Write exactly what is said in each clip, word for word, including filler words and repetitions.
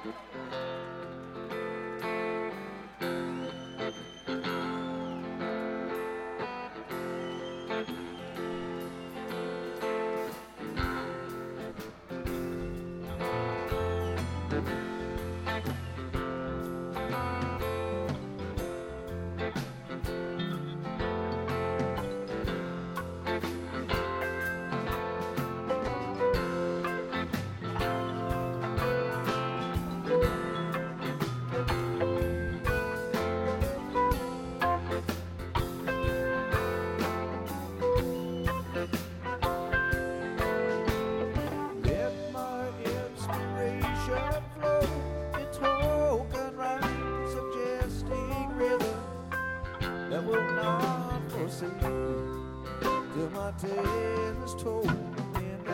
Till my tale is told and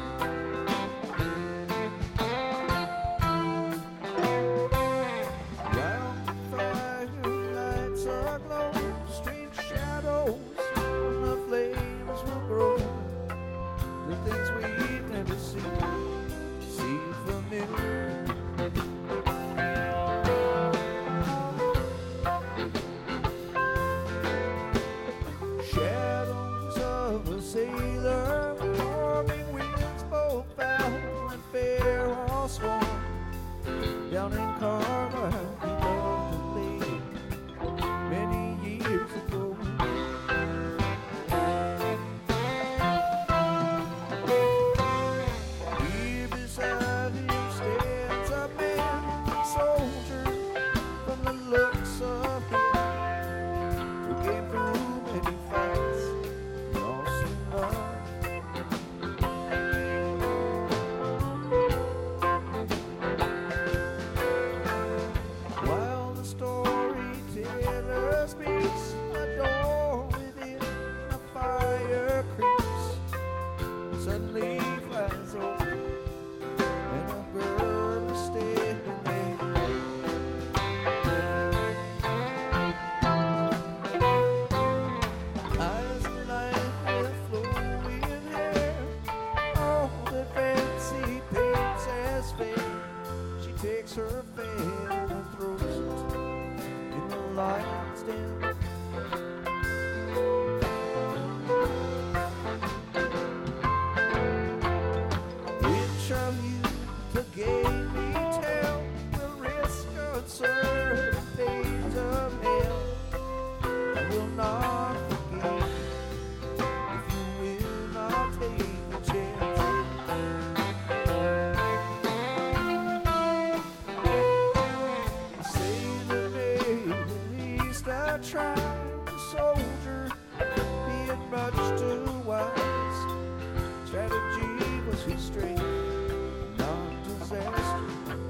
round the fire lights aglow, strange shadows from the flames will grow. The things we never see seem familiar. Sailor, warming winds both foul and fair all sworn. Down in Carmel, we loved to lay many years ago. Here beside him stands a man, a soldier, from the looks of him, who came through many fights. While the storyteller speaks, a door within a fire creeps, suddenly flies open, and a girl is standing there. Eyes alight with flowing hair, all that fancy paints as fair. She takes her fan and throws it in the lion's den. Which of you to gaily tell will risk absurd pains of hell? I will not forgive if you will not take a chance. Sailor maid, at least I tried. The soldier, being much too wise, strategy was his strength, not disaster.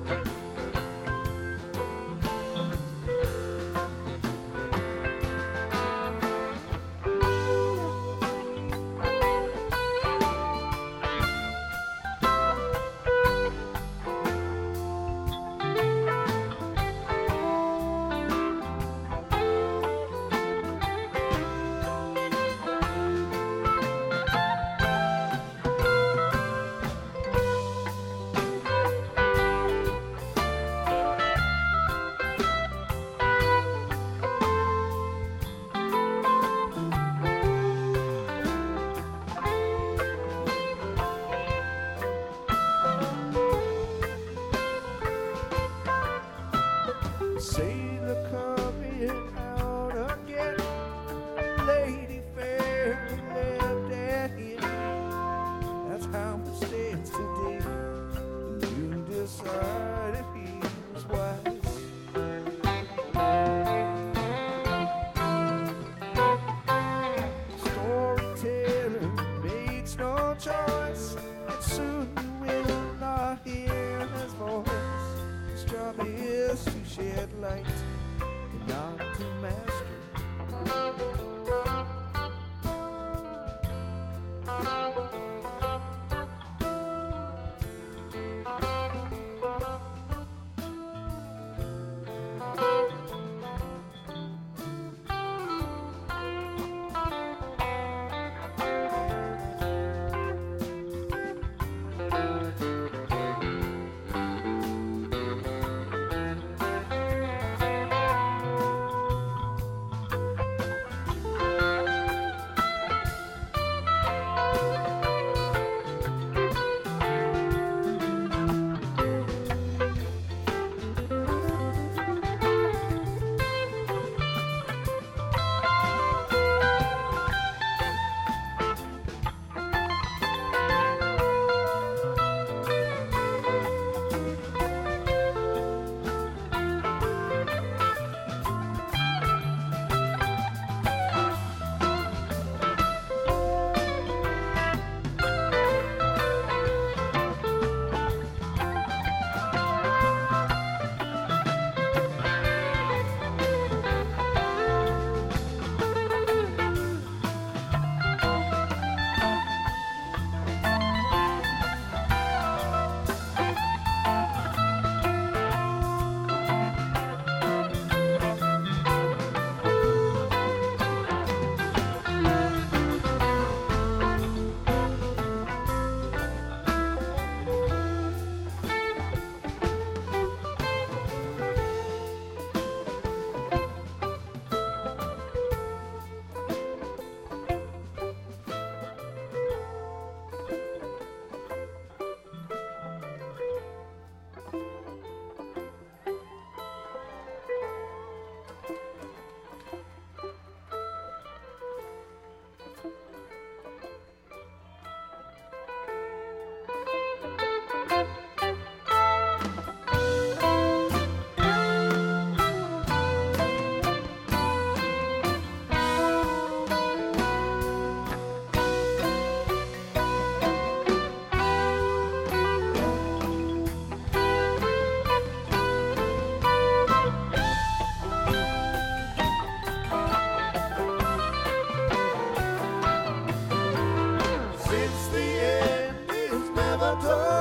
Sailor coming out again, lady fair left at him. That's how it stands today. You decide if he was wise. Storyteller makes no choice, and soon you will not hear his voice. His job is to shed light and not to master. door.